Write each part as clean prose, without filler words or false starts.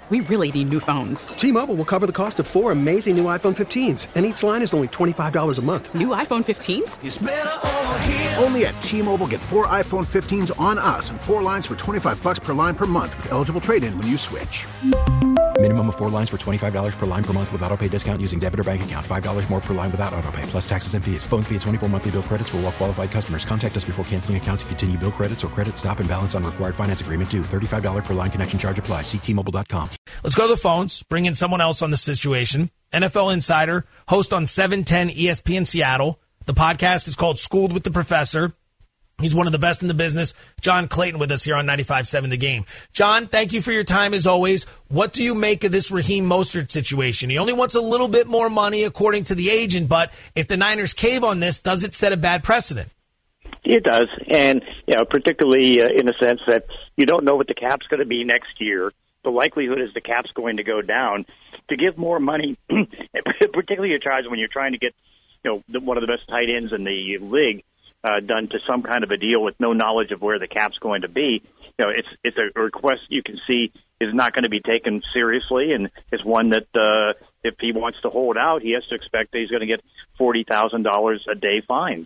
We really need new phones. T-Mobile will cover the cost of 4 amazing new iPhone 15s, and each line is only $25 a month. New iPhone 15s? It's better over here. Only at T-Mobile, get 4 iPhone 15s on us and 4 lines for $25 per line per month with eligible trade-in when you switch. Minimum of 4 lines for $25 per line per month with autopay discount using debit or bank account. $5 more per line without autopay, plus taxes and fees. Phone fee at 24 monthly bill credits for well-qualified customers. Contact us before canceling account to continue bill credits or credit stop and balance on required finance agreement due. $35 per line connection charge applies. See T-Mobile.com. Let's go to the phones, bring in someone else on the situation. NFL Insider, host on 710 ESPN Seattle. The podcast is called Schooled with the Professor. He's one of the best in the business. John Clayton with us here on 95.7 The Game. John, thank you for your time as always. What do you make of this Raheem Mostert situation? He only wants a little bit more money according to the agent, but if the Niners cave on this, does it set a bad precedent? It does, and particularly in the sense that you don't know what the cap's going to be next year. The likelihood is the cap's going to go down. To give more money, particularly at times when you're trying to get one of the best tight ends in the league, done to some kind of a deal with no knowledge of where the cap's going to be, it's a request you can see is not going to be taken seriously, and it's one that if he wants to hold out, he has to expect that he's going to get $40,000 a day fines.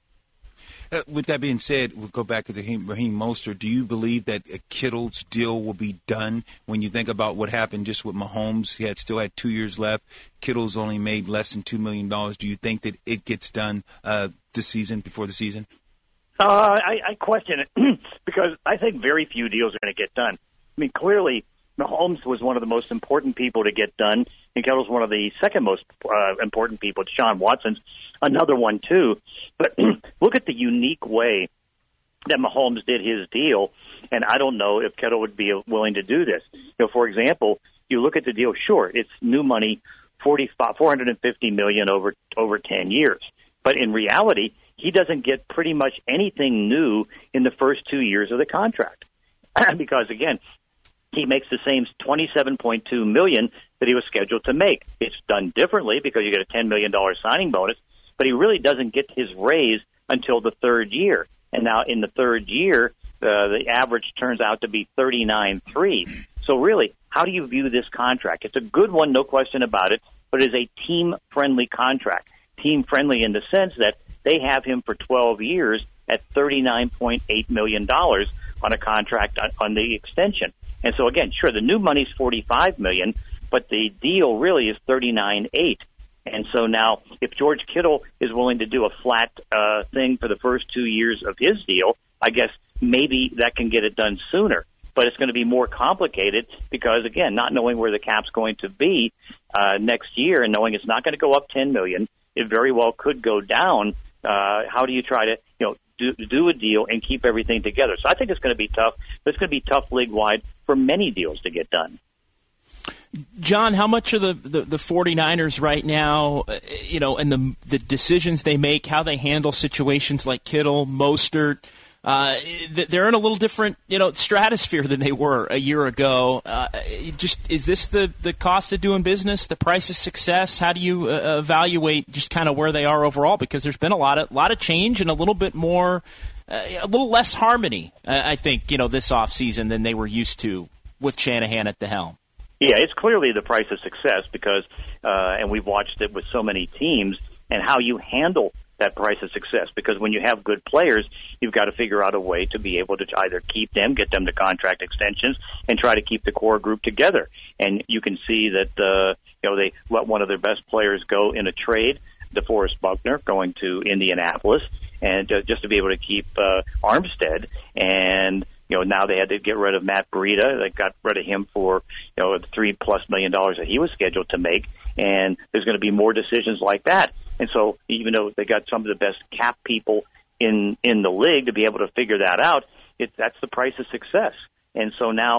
With that being said, we'll go back to the Raheem Mostert. Do you believe that Kittle's deal will be done when you think about what happened just with Mahomes? He still had 2 years left. Kittle's only made less than $2 million. Do you think that it gets done this season, before the season? I question it because I think very few deals are going to get done. I mean, clearly, Mahomes was one of the most important people to get done, and Kittle's one of the second most important people. Deshaun Watson's another one, too. But look at the unique way that Mahomes did his deal, and I don't know if Kittle would be willing to do this. For example, you look at the deal, sure, it's new money, $450 million over 10 years. But in reality, he doesn't get pretty much anything new in the first 2 years of the contract. Because, again, he makes the same $27.2 million that he was scheduled to make. It's done differently because you get a $10 million signing bonus, but he really doesn't get his raise until the third year. And now in the third year, the average turns out to be $39.3. So really, how do you view this contract? It's a good one, no question about it, but it is a team-friendly contract. Team-friendly in the sense that they have him for 12 years at $39.8 million on a contract on the extension. And so, again, sure, the new money's $45 million, but the deal really is $39.8. And so now if George Kittle is willing to do a flat thing for the first 2 years of his deal, I guess maybe that can get it done sooner. But it's going to be more complicated because, again, not knowing where the cap's going to be next year and knowing it's not going to go up $10 million, it very well could go down. How do you try to, do a deal and keep everything together? So I think it's going to be tough. But it's going to be tough league-wide for many deals to get done. John, how much of the 49ers right now, and the decisions they make, how they handle situations like Kittle, Mostert, they're in a little different, stratosphere than they were a year ago. Is this the cost of doing business, the price of success? How do you evaluate just kind of where they are overall? Because there's been a lot of change and a little bit more, a little less harmony, I think, this offseason than they were used to with Shanahan at the helm. Yeah, it's clearly the price of success because, and we've watched it with so many teams, and how you handle that price of success. Because when you have good players, you've got to figure out a way to be able to either keep them, get them to contract extensions, and try to keep the core group together. And you can see that, they let one of their best players go in a trade, DeForest Buckner, going to Indianapolis, and just to be able to keep Armstead. And now they had to get rid of Matt Breida. They got rid of him for, $3+ million that he was scheduled to make. And there's going to be more decisions like that. And so even though they got some of the best cap people in the league to be able to figure that out, that's the price of success. And so now,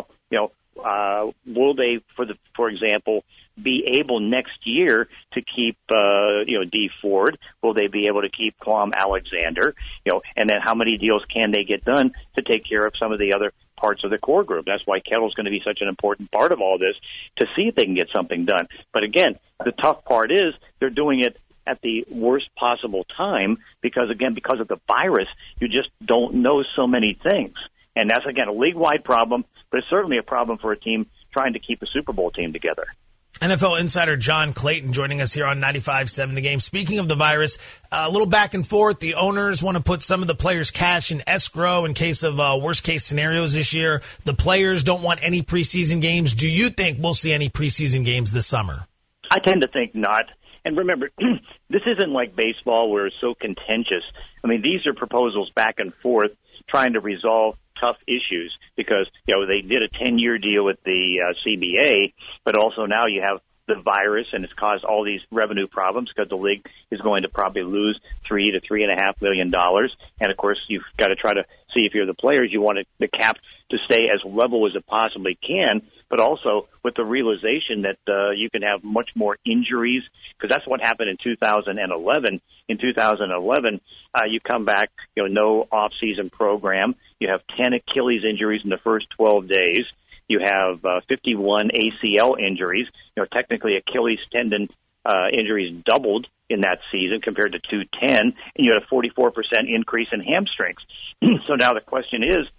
will they, for example, be able next year to keep, Dee Ford? Will they be able to keep Kwame Alexander? And then how many deals can they get done to take care of some of the other parts of the core group? That's why Kettle's going to be such an important part of all this, to see if they can get something done. But again, the tough part is they're doing it at the worst possible time because of the virus, you just don't know so many things. And that's, again, a league-wide problem, but it's certainly a problem for a team trying to keep a Super Bowl team together. NFL insider John Clayton joining us here on 95.7 The Game. Speaking of the virus, a little back and forth. The owners want to put some of the players' cash in escrow in case of worst-case scenarios this year. The players don't want any preseason games. Do you think we'll see any preseason games this summer? I tend to think not. And remember, this isn't like baseball where it's so contentious. I mean, these are proposals back and forth trying to resolve tough issues because, they did a 10-year deal with the CBA, but also now you have the virus, and it's caused all these revenue problems because the league is going to probably lose $3 to $3.5 million. And, of course, you've got to try to see if you're the players, you want the cap to stay as level as it possibly can, but also with the realization that you can have much more injuries, because that's what happened in 2011. In 2011, you come back, no off-season program. You have 10 Achilles injuries in the first 12 days. You have 51 ACL injuries. Technically Achilles tendon injuries doubled in that season compared to 210, and you had a 44% increase in hamstrings. So now the question is,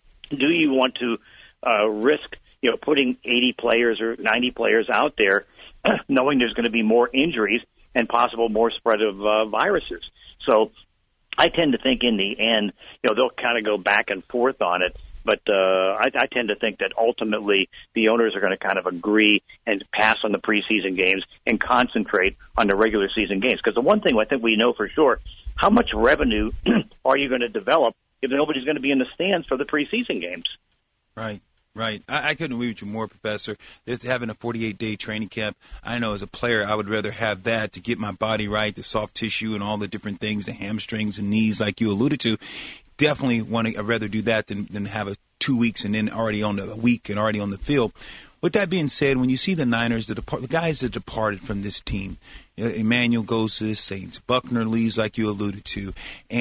do you want to risk putting 80 players or 90 players out there, knowing there's going to be more injuries and possible more spread of viruses? So I tend to think in the end, they'll kind of go back and forth on it. But I tend to think that ultimately the owners are going to kind of agree and pass on the preseason games and concentrate on the regular season games. Because the one thing I think we know for sure, how much revenue are you going to develop if nobody's going to be in the stands for the preseason games? Right. Right. I couldn't agree with you more, Professor. It's having a 48-day training camp. I know as a player I would rather have that to get my body right, the soft tissue and all the different things, the hamstrings and knees like you alluded to. Definitely I'd rather do that than have a 2 weeks and then already on a week and already on the field. With that being said, when you see the Niners, the guys that departed from this team, Emmanuel goes to the Saints, Buckner leaves like you alluded to,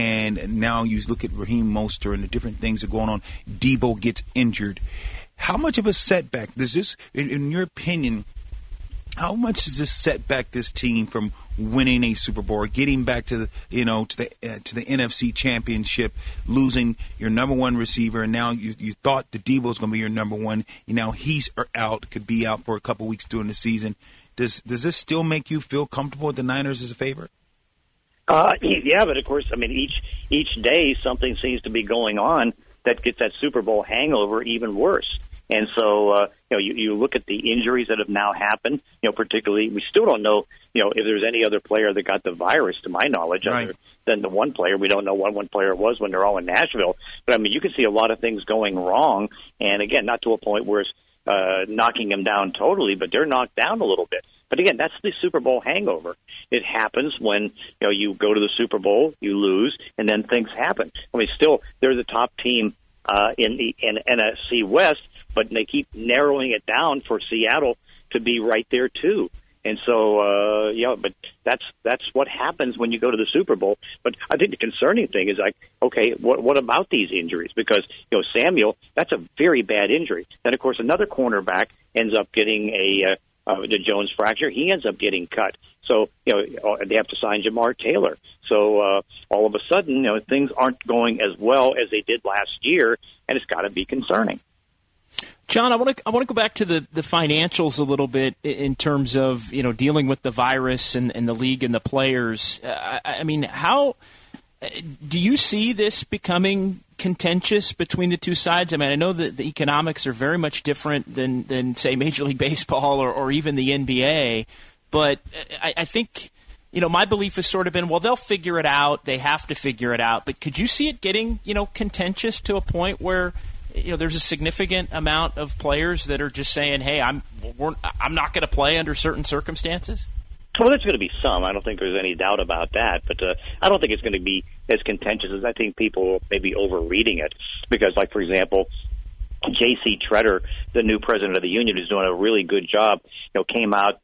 and now you look at Raheem Mostert and the different things that are going on. Debo gets injured. How much of a setback does this, in your opinion, how much does this set back this team from winning a Super Bowl, getting back to the NFC Championship, losing your number one receiver, and now you thought the Debo was going to be your number one, and now he's out, could be out for a couple weeks during the season. Does this still make you feel comfortable with the Niners as a favorite? Yeah, but of course, I mean, each day something seems to be going on that gets that Super Bowl hangover even worse. And so, you look at the injuries that have now happened, particularly, we still don't know, if there's any other player that got the virus, to my knowledge, right, other than the one player. We don't know what one player was when they're all in Nashville. But, I mean, you can see a lot of things going wrong. And, again, not to a point where it's knocking them down totally, but they're knocked down a little bit. But, again, that's the Super Bowl hangover. It happens when, you go to the Super Bowl, you lose, and then things happen. I mean, still, they're the top team in NFC West, but they keep narrowing it down for Seattle to be right there too. And so, but that's what happens when you go to the Super Bowl. But I think the concerning thing is okay, what about these injuries? Because, Samuel, that's a very bad injury. Then, of course, another cornerback ends up getting the Jones fracture. He ends up getting cut. So, they have to sign Jamar Taylor. So, all of a sudden, things aren't going as well as they did last year, and it's got to be concerning. John, I want to go back to the financials a little bit in terms of dealing with the virus and the league and the players. I mean, how do you see this becoming contentious between the two sides? I mean, I know that the economics are very much different than say Major League Baseball or even the NBA, but I think my belief has sort of been, well, they'll figure it out. They have to figure it out. But could you see it getting contentious to a point where there's a significant amount of players that are just saying, hey, I'm not going to play under certain circumstances? Well, there's going to be some. I don't think there's any doubt about that. But I don't think it's going to be as contentious as I think people may be overreading it. Because, like, for example, J.C. Tretter, the new president of the union, who's doing a really good job, came out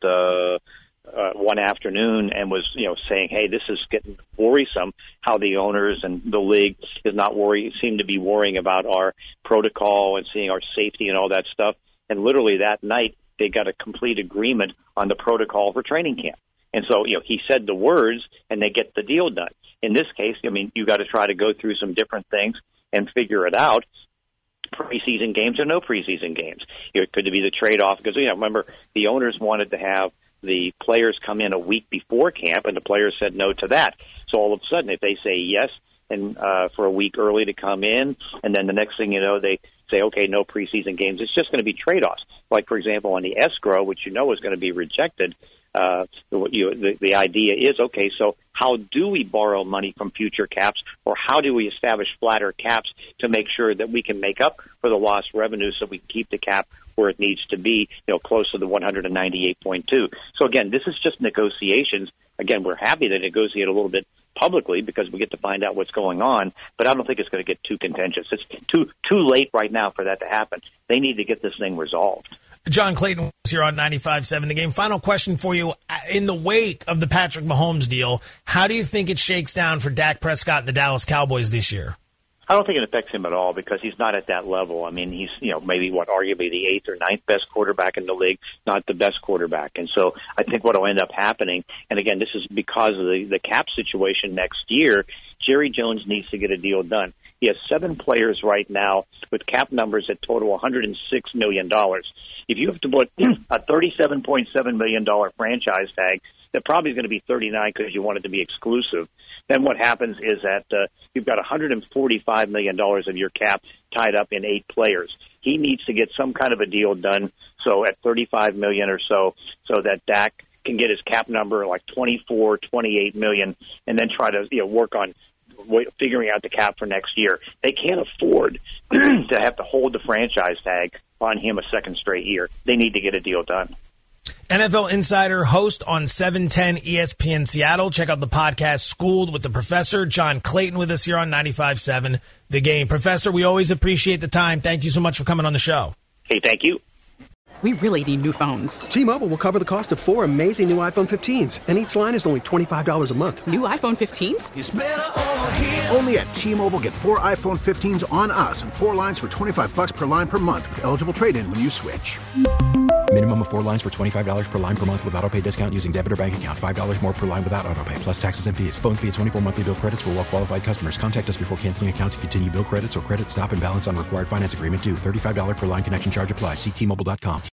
one afternoon and was, saying, hey, this is getting worrisome, how the owners and the league seem to be worrying about our protocol and seeing our safety and all that stuff. And literally that night, they got a complete agreement on the protocol for training camp. And so, he said the words and they get the deal done. In this case, I mean, you got to try to go through some different things and figure it out. preseason games or no preseason games. It could be the trade-off because, remember, the owners wanted to have the players come in a week before camp, and the players said no to that. So all of a sudden, if they say yes and for a week early to come in, and then the next thing you know, they say, okay, no preseason games, it's just going to be trade-offs. Like, for example, on the escrow, which is going to be rejected, the idea is, okay, so how do we borrow money from future caps, or how do we establish flatter caps to make sure that we can make up for the lost revenue so we can keep the cap where it needs to be, close to the 198.2. So again, this is just negotiations. Again, we're happy to negotiate a little bit publicly because we get to find out what's going on, but I don't think it's going to get too contentious. It's too late right now for that to happen. They need to get this thing resolved. John Clayton was here on 95.7 The Game. Final question for you. In the wake of the Patrick Mahomes deal, how do you think it shakes down for Dak Prescott and the Dallas Cowboys this year? I don't think it affects him at all because he's not at that level. I mean, he's, maybe arguably the 8th or 9th best quarterback in the league, not the best quarterback. And so I think what will end up happening, and again, this is because of the cap situation next year, Jerry Jones needs to get a deal done. He has 7 players right now with cap numbers that total $106 million. If you have to put a $37.7 million franchise tag, that probably is going to be 39 because you want it to be exclusive. Then what happens is that you've got $145 million of your cap tied up in 8 players. He needs to get some kind of a deal done, so at $35 million or so that Dak can get his cap number like 24, 28 million, and then try to work on figuring out the cap for next year. They can't afford to have to hold the franchise tag on him a second straight year. They need to get a deal done. NFL Insider, host on 710 ESPN Seattle. Check out the podcast Schooled with the Professor. John Clayton with us here on 95.7 The Game. Professor, we always appreciate the time. Thank you so much for coming on the show. Hey, thank you. We really need new phones. T-Mobile will cover the cost of 4 amazing new iPhone 15s, and each line is only $25 a month. New iPhone 15s? It's better over here. Only at T-Mobile, get 4 iPhone 15s on us and 4 lines for $25 per line per month with eligible trade-in when you switch. Minimum of 4 lines for $25 per line per month with autopay discount using debit or bank account. $5 more per line without autopay, plus taxes and fees. Phone fee at 24 monthly bill credits for well-qualified customers. Contact us before canceling account to continue bill credits or credit stop and balance on required finance agreement due. $35 per line connection charge applies. See T-Mobile.com.